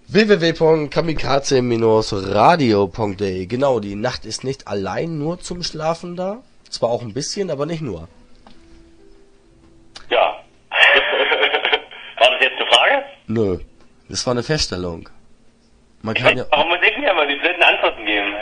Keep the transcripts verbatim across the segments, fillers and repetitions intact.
w w w punkt kamikaze radio punkt de. Genau, die Nacht ist nicht allein nur zum Schlafen da. Zwar auch ein bisschen, aber nicht nur. Ja. War das jetzt eine Frage? Nö, das war eine Feststellung. Man kann ja, warum muss ich mir immer die blöden Antworten geben?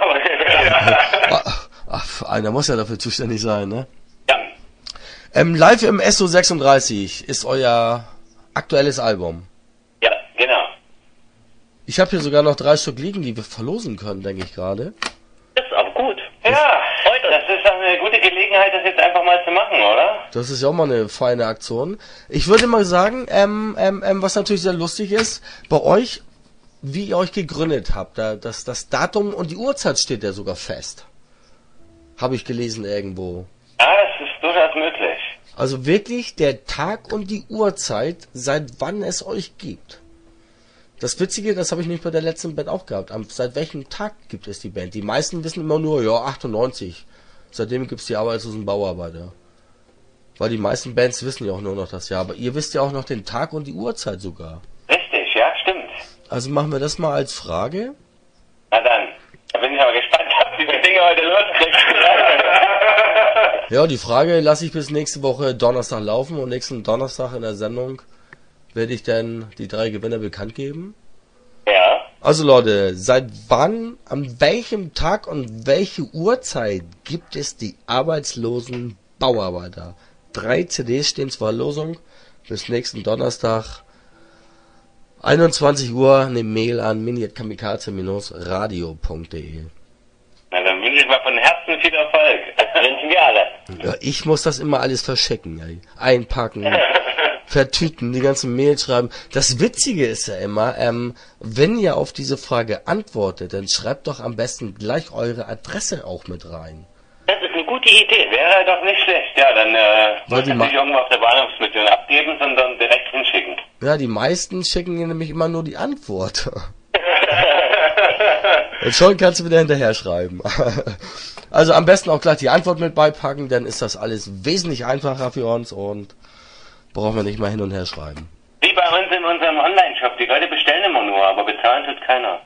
ach, ach, einer muss ja dafür zuständig sein, ne? Ja. Ähm, Live im S O sechsunddreißig ist euer aktuelles Album. Ja, genau. Ich habe hier sogar noch drei Stück liegen, die wir verlosen können, denke ich gerade. Das ist auch gut. Ja, heute. Das ist doch eine gute Gelegenheit, das jetzt einfach mal zu machen, oder? Das ist ja auch mal eine feine Aktion. Ich würde mal sagen, ähm, ähm, ähm, was natürlich sehr lustig ist, bei euch, wie ihr euch gegründet habt, da, das, das Datum und die Uhrzeit steht ja sogar fest. Habe ich gelesen irgendwo. Ja, das ist durchaus möglich. Also wirklich der Tag und die Uhrzeit, seit wann es euch gibt. Das Witzige, das habe ich nicht bei der letzten Band auch gehabt. Am, seit welchem Tag gibt es die Band? Die meisten wissen immer nur, ja, achtundneunzig. Seitdem gibt's die arbeitslosen Bauarbeiter. Weil die meisten Bands wissen ja auch nur noch das Jahr. Aber ihr wisst ja auch noch den Tag und die Uhrzeit sogar. Richtig, ja, stimmt. Also machen wir das mal als Frage. Na dann, da bin ich aber gespannt, ob diese Dinge heute loskriegt. Ja, die Frage lasse ich bis nächste Woche Donnerstag laufen. Und nächsten Donnerstag in der Sendung werde ich dann die drei Gewinner bekannt geben. Ja. Also Leute, seit wann, an welchem Tag und welche Uhrzeit gibt es die arbeitslosen Bauarbeiter? Drei C Ds stehen zur Verlosung. Bis nächsten Donnerstag, einundzwanzig Uhr, eine Mail an mini at kamikaze radio punkt de. Na, dann wünsche ich mal von Herzen viel Erfolg. Das wünschen wir alle. Ja, ich muss das immer alles verschicken, ey. Einpacken, vertüten, die ganzen Mails schreiben. Das Witzige ist ja immer, ähm, wenn ihr auf diese Frage antwortet, dann schreibt doch am besten gleich eure Adresse auch mit rein. Das ist eine gute Idee, wäre doch nicht schlecht. Ja, dann äh, muss ich nicht irgendwo auf der Bahnhofsmission abgeben, sondern direkt hinschicken. Ja, die meisten schicken ihr nämlich immer nur die Antwort. Und schon kannst du wieder hinterher schreiben. Also am besten auch gleich die Antwort mit beipacken, dann ist das alles wesentlich einfacher für uns und brauchen wir nicht mal hin und her schreiben. Wie bei uns in unserem Online-Shop. Die Leute bestellen immer nur, aber bezahlen tut keiner.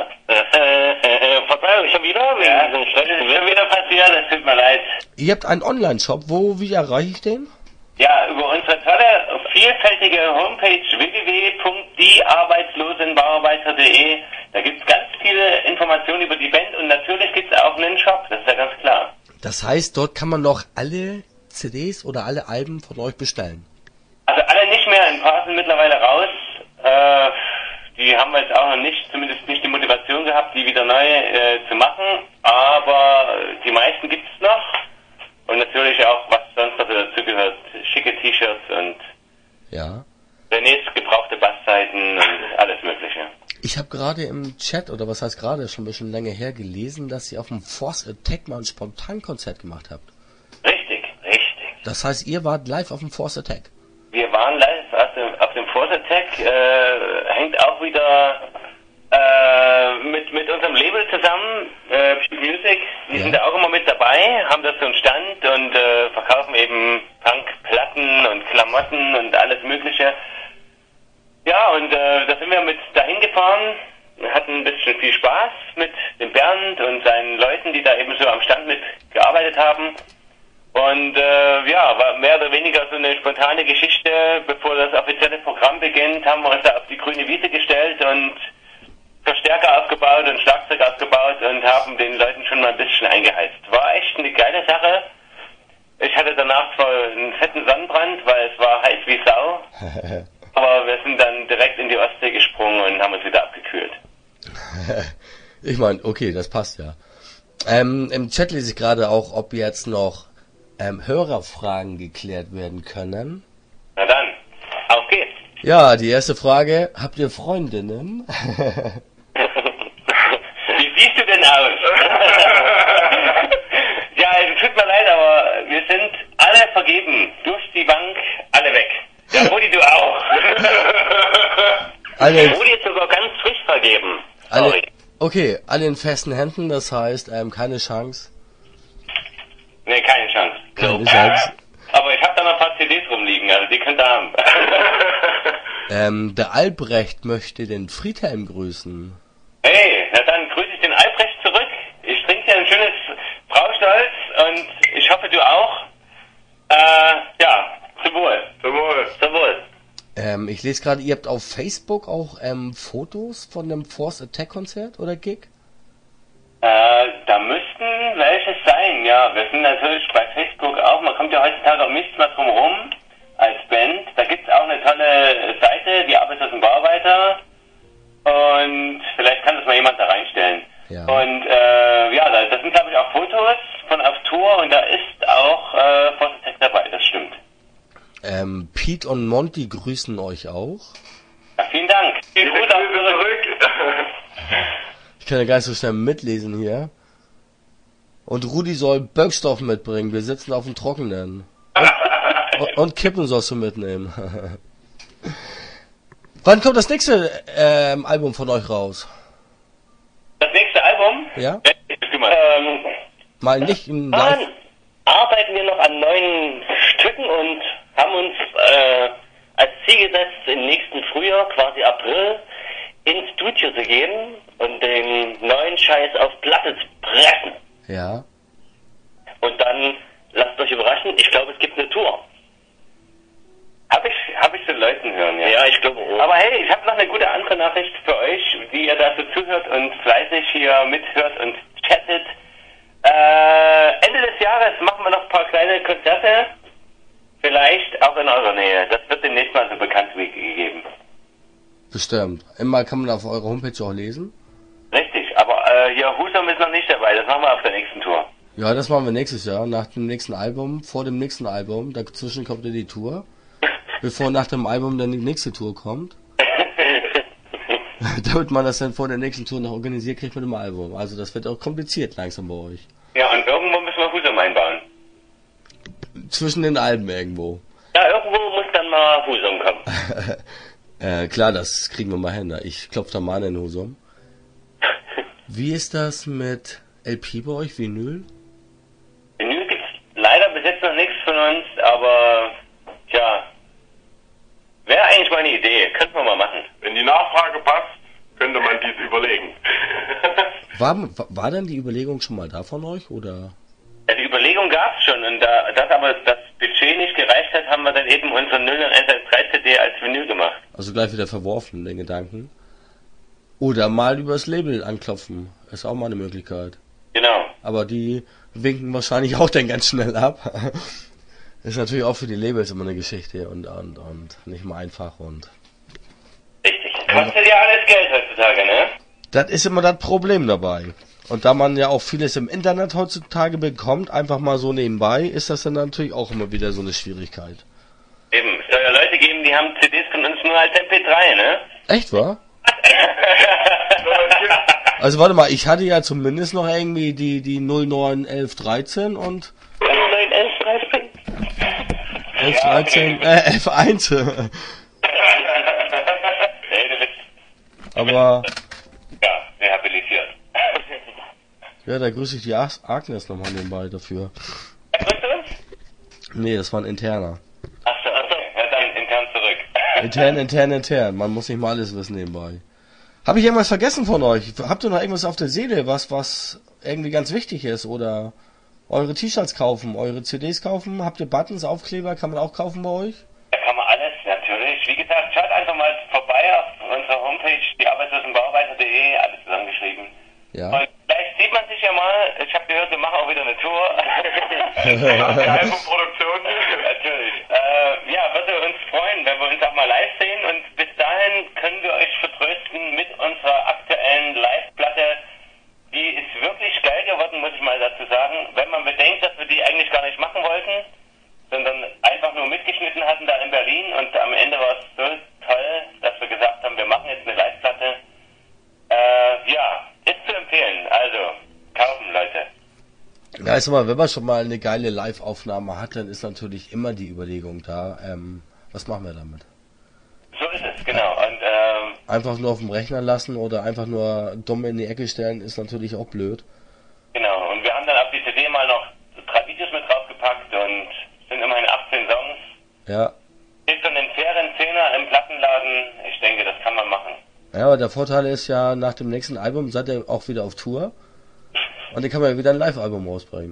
Verzeihung, schon wieder? Ja, das ist schon wieder passiert, das tut mir leid. Ihr habt einen Online-Shop, wo, wie erreiche ich den? Ja, über unsere tolle, vielfältige Homepage w w w punkt die arbeitslosenbauarbeiter punkt de. Da gibt's ganz viele Informationen über die Band und natürlich gibt's auch einen Shop, das ist ja ganz klar. Das heißt, dort kann man noch alle C Ds oder alle Alben von euch bestellen? Also alle nicht mehr, ein paar sind mittlerweile raus. Äh, die haben wir jetzt auch noch nicht, zumindest nicht die Motivation gehabt, die wieder neu äh, zu machen. Aber die meisten gibt's noch. Und natürlich auch, was sonst noch dazu gehört, schicke T-Shirts und ja. Renés gebrauchte Basszeiten und alles Mögliche. Ich habe gerade im Chat, oder was heißt gerade, schon ein bisschen länger her gelesen, dass ihr auf dem Force Attack mal ein Spontankonzert gemacht habt. Richtig, richtig. Das heißt, ihr wart live auf dem Force Attack? Wir waren live auf dem, auf dem Force Attack, äh, hängt auch wieder äh, mit, mit unserem Label zusammen, äh, Peak Music. Die ja. sind da auch immer mit dabei, haben das so einen Stand und äh, verkaufen eben Punkplatten und Klamotten und alles Mögliche. Ja, und äh, da sind wir mit dahin gefahren, hatten ein bisschen viel Spaß mit dem Bernd und seinen Leuten, die da eben so am Stand mitgearbeitet haben. Und äh, ja, war mehr oder weniger so eine spontane Geschichte. Bevor das offizielle Programm beginnt, haben wir uns da auf die grüne Wiese gestellt und Verstärker aufgebaut und Schlagzeug aufgebaut und haben den Leuten schon mal ein bisschen eingeheizt. War echt eine geile Sache. Ich hatte danach zwar einen fetten Sonnenbrand, weil es war heiß wie Sau. Aber wir sind dann direkt in die Ostsee gesprungen und haben uns wieder abgekühlt. Ich meine, okay, das passt ja. Ähm, im Chat lese ich gerade auch, ob jetzt noch ähm, Hörerfragen geklärt werden können. Na dann, auf geht's. Ja, die erste Frage, habt ihr Freundinnen? Wie siehst du denn aus? Ja, es tut mir leid, aber wir sind alle vergeben. Durch die Bank, alle weg. Ja, Rudi, du auch. Alle, Rudi ist sogar ganz frisch vergeben. alle, Sorry. okay, alle in festen Händen, das heißt, ähm, keine Chance. Nee, keine Chance. Keine So. Chance. Aber ich habe da noch ein paar C Ds rumliegen, also die könnt ihr haben. Ähm, der Albrecht möchte den Friedhelm grüßen. Hey, na dann grüße ich den Albrecht zurück. Ich trinke hier ein schönes Braustolz und ich hoffe, du auch. Äh, ja, zum Wohl. Zum Wohl. Zum Wohl. Ähm, ich lese gerade, ihr habt auf Facebook auch ähm, Fotos von dem Force Attack Konzert oder Gig? Äh, da müssten welche sein, ja. Wir sind natürlich bei Facebook auch. Man kommt ja heutzutage auch nichts mehr drum rum als Band. Da gibt's auch eine tolle Seite, die Arbeitslosen Bauarbeiter. Und vielleicht kann das mal jemand da reinstellen. Ja. Und äh, ja, da, das sind glaube ich auch Fotos von auf Tour und da ist auch äh, Force Attack dabei, das stimmt. Ähm, Pete und Monty grüßen euch auch. Ja, vielen Dank. Viel Grüße zurück. Ich kann ja gar nicht so schnell mitlesen hier. Und Rudi soll Böckstoff mitbringen, wir sitzen auf dem Trockenen. Und, und, und Kippen sollst du mitnehmen. Wann kommt das nächste ähm, Album von euch raus? Das nächste Album? Ja? Ähm, Mal nicht im Live. Dann arbeiten wir noch an neuen Stücken und haben uns äh, als Ziel gesetzt, im nächsten Frühjahr, quasi April, ins Studio zu gehen und den neuen Scheiß auf Platte zu pressen. Ja. Und dann lasst euch überraschen, ich glaube, es gibt eine Tour. Hab ich, hab ich den Leuten hören, ja. Ja, ich glaube auch. Aber hey, ich habe noch eine gute andere Nachricht für euch, die ihr da so zuhört und fleißig hier mithört und chattet. Äh, Ende des Jahres machen wir noch ein paar kleine Konzerte. Vielleicht auch in eurer Nähe. Das wird demnächst mal so bekannt gegeben. Bestimmt. Immer kann man auf eurer Homepage auch lesen. Richtig, aber äh, hier Husum ist noch nicht dabei. Das machen wir auf der nächsten Tour. Ja, das machen wir nächstes Jahr, nach dem nächsten Album, vor dem nächsten Album. Dazwischen kommt ja die Tour. Bevor nach dem Album dann die nächste Tour kommt. Damit man das dann vor der nächsten Tour noch organisiert kriegt mit dem Album. Also das wird auch kompliziert langsam bei euch. Ja, und irgendwo müssen wir Husum einbauen. Zwischen den Alben irgendwo. Ja, irgendwo muss dann mal Husum kommen. äh, klar, das kriegen wir mal hin. Ich klopfe da mal in Husum. Wie ist das mit L P bei euch, Vinyl? Vinyl gibt's leider bis jetzt noch nichts von uns, aber tja, wäre eigentlich mal eine Idee. Könnten wir mal machen. Wenn die Nachfrage passt, könnte man dies überlegen. War, war denn die Überlegung schon mal da von euch, oder? Ja, die Überlegung gab's schon und da das aber das Budget nicht gereicht hat, haben wir dann eben unsere null neun eins eins drei C D als Vinyl gemacht. Also gleich wieder verworfen, den Gedanken. Oder mal übers Label anklopfen. Ist auch mal eine Möglichkeit. Genau. Aber die winken wahrscheinlich auch dann ganz schnell ab. Ist natürlich auch für die Labels immer eine Geschichte und, und, und nicht mal einfach und... Richtig. Kostet ja alles Geld heutzutage, ne? Das ist immer das Problem dabei. Und da man ja auch vieles im Internet heutzutage bekommt, einfach mal so nebenbei, ist das dann natürlich auch immer wieder so eine Schwierigkeit. Eben. Es soll ja Leute geben, die haben C Ds von uns nur als M P drei, ne? Echt, wahr? Also warte mal, ich hatte ja zumindest noch irgendwie die, die null neun elf dreizehn und... null neun elf dreizehn? elf dreizehn, äh, elf eins. Aber... Ja, rehabilitiert. Ja, da grüße ich die Ag- Agnes nochmal nebenbei dafür. Grüßt du uns? Nee, das war ein interner. Achso, achso. Ja, dann intern zurück. Intern, intern, intern. Man muss nicht mal alles wissen nebenbei. Habe ich irgendwas vergessen von euch? Habt ihr noch irgendwas auf der Seele, was, was irgendwie ganz wichtig ist? Oder eure T-Shirts kaufen, eure C Ds kaufen? Habt ihr Buttons, Aufkleber? Kann man auch kaufen bei euch? Da kann man alles, natürlich. Wie gesagt, schaut einfach mal vorbei auf unserer Homepage, die Arbeitslosenbauarbeiter punkt de, alles zusammengeschrieben. Ja. Und vielleicht sieht man sich ja mal, ich habe gehört, wir machen auch wieder eine Tour. Albumproduktion. Natürlich. Äh, ja, würde uns freuen, wenn wir uns auch mal live sehen und bis dahin können wir euch vertrösten mit unserer aktuellen Live-Platte. Die ist wirklich geil geworden, muss ich mal dazu sagen. Wenn man bedenkt, dass wir die eigentlich gar nicht machen wollten, sondern einfach nur mitgeschnitten hatten da in Berlin und am Ende war es so toll, dass wir gesagt haben, wir machen jetzt eine Live-Platte. Äh, ja, ist zu empfehlen. Also, kaufen, Leute. Ja, ist mal, wenn man schon mal eine geile Live-Aufnahme hat, dann ist natürlich immer die Überlegung da, ähm, was machen wir damit? So ist es, genau. Und, ähm, Einfach nur auf dem Rechner lassen oder einfach nur dumm in die Ecke stellen, ist natürlich auch blöd. genau. Und wir haben dann auf die C D mal noch drei Videos mit draufgepackt und sind immerhin achtzehn Songs. Ja, Ist dann den fairen Zehner im Plattenladen Ja, aber der Vorteil ist ja, nach dem nächsten Album seid ihr auch wieder auf Tour. Und dann kann man ja wieder ein Live-Album rausbringen.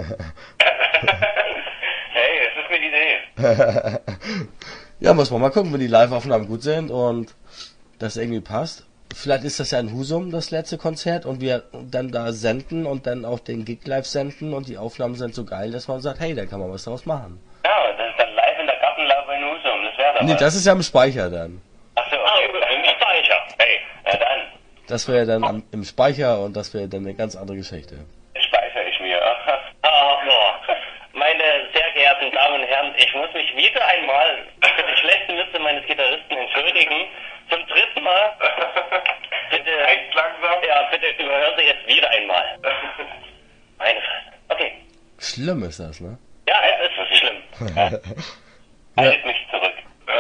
Hey, das ist eine Idee. Ja, muss man mal gucken, wenn die Live-Aufnahmen gut sind und das irgendwie passt. Vielleicht ist das ja in Husum, das letzte Konzert, und wir dann da senden und dann auch den Gig live senden und die Aufnahmen sind so geil, dass man sagt, hey, da kann man was draus machen. Ja, das ist dann live in der Gartenlaube in Husum, das wäre dann. Nee, das ist ja im Speicher dann. Achso, okay, im Speicher. Hey, na dann. Das wäre dann am, im Speicher und das wäre dann eine ganz andere Geschichte. Speichere ich mir. Ah, meine sehr geehrten Damen und Herren, ich muss mich wieder einmal für die schlechte Witze meines Gitarristen entschuldigen. Zum dritten Mal. Bitte. Echt langsam? Ja, bitte überhören Sie jetzt wieder einmal. Meine Fresse. Okay. Schlimm ist das, ne? Ja, es ist wirklich schlimm. Ja. Haltet mich zurück.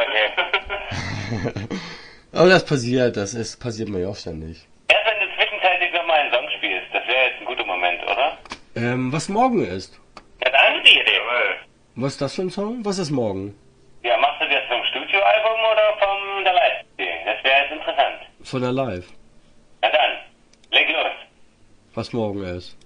Okay. Aber das passiert, das ist, passiert mir ja auch ständig. Erst wenn du zwischenzeitlich nochmal einen Song spielst, das wäre jetzt ein guter Moment, oder? Ähm, was morgen ist? Ja, dann die Idee. Was ist das für ein Song? Was ist morgen? Ja, machst du das vom Studioalbum oder vom der Live-C D? Das wäre jetzt interessant. Von der Live. Na dann, leg los. Was morgen ist.